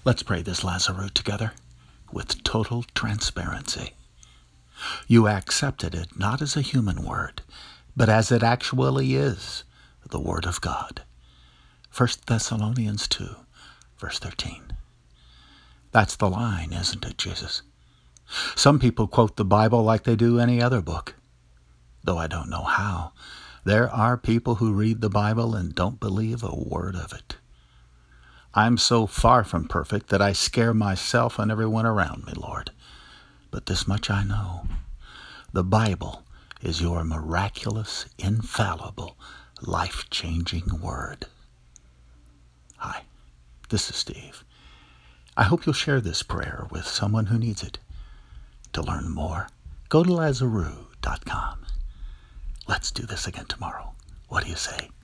Let's pray this Lazarus together with total transparency. You accepted it not as a human word, but as it actually is, the Word of God. 1 Thessalonians 2, verse 13. That's the line, isn't it, Jesus? Some people quote the Bible like they do any other book, though I don't know how. There are people who read the Bible and don't believe a word of it. I'm so far from perfect that I scare myself and everyone around me, Lord. But this much I know. The Bible is your miraculous, infallible, life-changing word. Hi, this is Steve. I hope you'll share this prayer with someone who needs it. To learn more, go to Lazarus.com. Let's do this again tomorrow. What do you say?